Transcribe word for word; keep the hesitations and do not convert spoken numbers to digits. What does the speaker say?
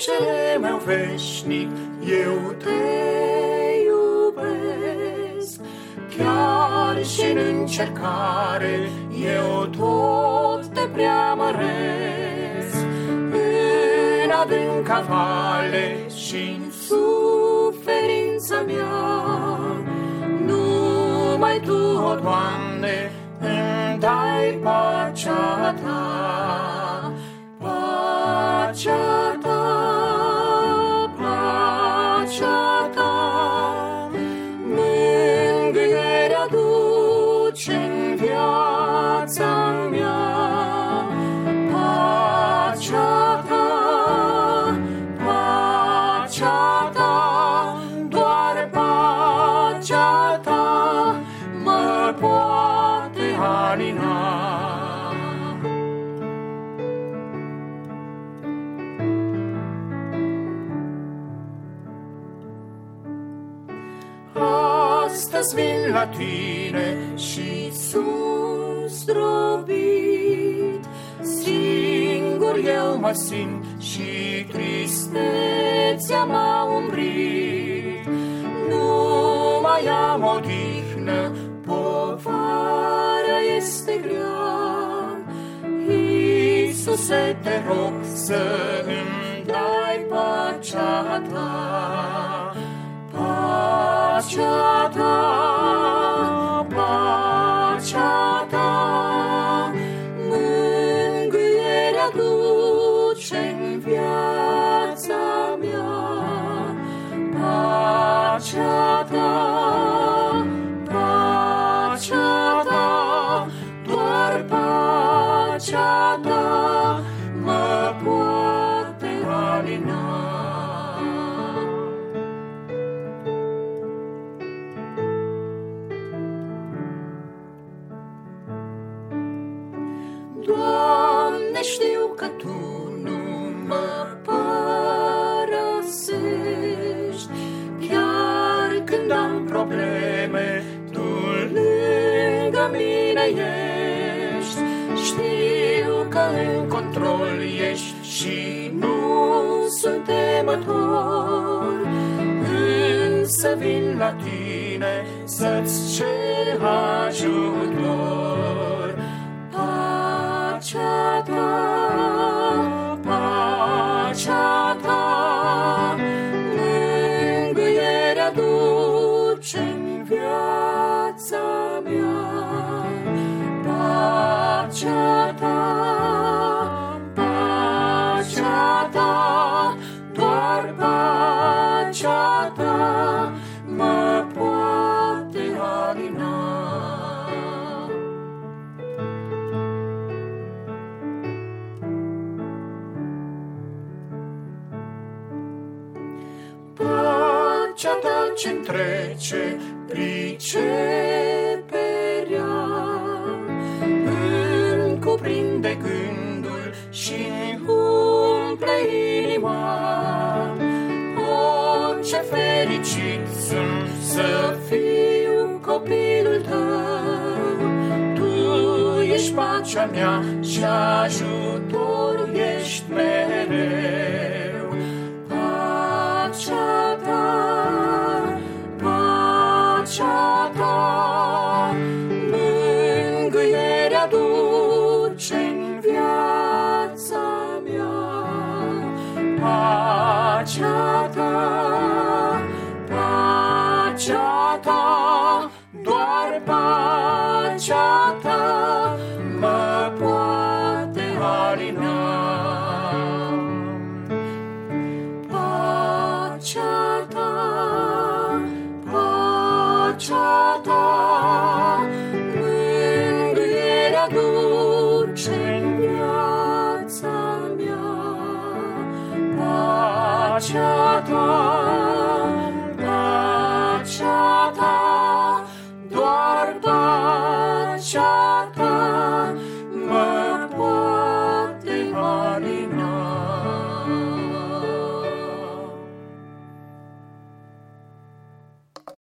regele meu veșnic, eu te iubesc. Chiar și în încercare, eu tot te preamăresc. În adânca vale și-n suferința mea, numai Tu, o Doamne, îmi dai pacea Ta, pacea Ta, pacea Ta, mângâierea duce-n viața mea, pacea Ta, pacea Ta, doar pacea Ta mă poate alina. Astăzi vin la Tine și sunt zdrobit, singur eu mă simt și tristețea m-a umbrit. Nu mai am odihnă, povara este grea. Iisuse, te rog să îmi dai pacea Ta, pacea Ta, pacea Ta, mângâierea duce-n viața mea, pacea Ta, pacea Ta, doar pacea Ta mă poate alina. Doamne, știu că Tu nu mă părăsești, chiar când am probleme, Tu lângă mine ești. Știu că în control ești și nu sunt temător, însă vin la Tine să-ți cer ajutor. Pacea Ta, pacea Ta, mângâierea duce-n viața mea, pacea Ta, pacea Ta, doar pacea Ta mă poate alina. Pacea Ta ce-mi trece priceperea, îmi cuprinde gândul și-mi umple inima. O, ce fericit sunt să fiu copilul Tău, Tu ești pacea mea și ajutor ești mereu.